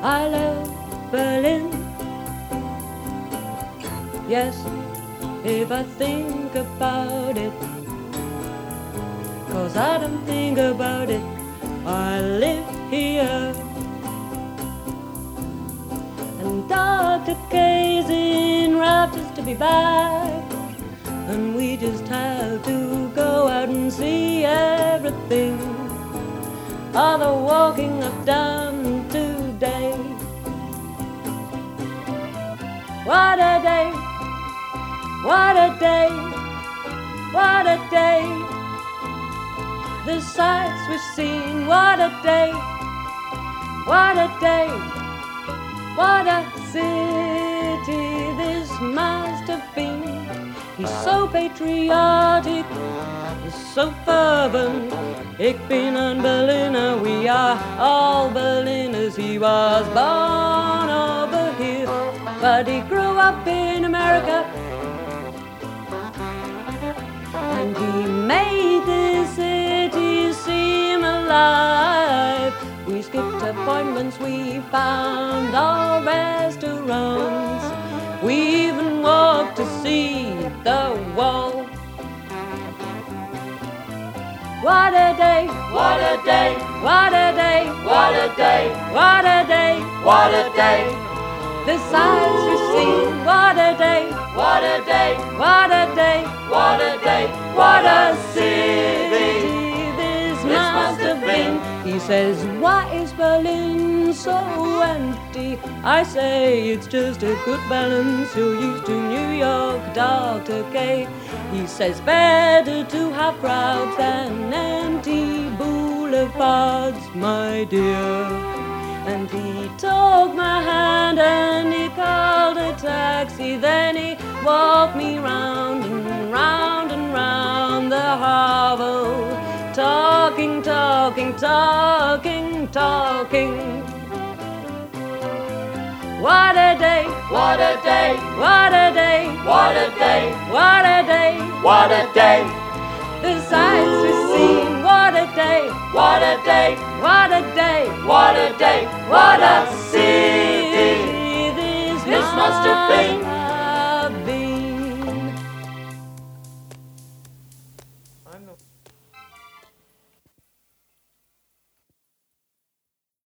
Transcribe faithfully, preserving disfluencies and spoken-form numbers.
I love Berlin. Yes, if I think about it, 'cause I don't think about it, I live here. And Doctor K's in raptures to be back, and we just have to go out and see everything. All the walking I've done today. What a day, what a day, what a day. The sights we've seen, what a day, what a day, what a city this must have been. He's so patriotic, he's so fervent. Ich bin ein Berliner, we are all Berliners. He was born over here, but he grew up in America, and he made this city seem alive. We skipped appointments, we found all restaurants, we even walked to see the wall. What a day, what a day, what a day, what a day, what a day, what a day. The sights we've seen, what a day, what a day, what a day, what a day, what a city this must have been. He says, why is Berlin so empty? I say it's just a good balance. You're used to New York, Doctor K. He says better to have crowds than empty boulevards, my dear. And he took my hand and he called a taxi. Then he walked me round and round and round the Havel, talking, talking, talking, talking. What a day, what a day, what a day, what a day, what a day, what a day. The sights we've seen, what a day, what a day, what a day, what a day, what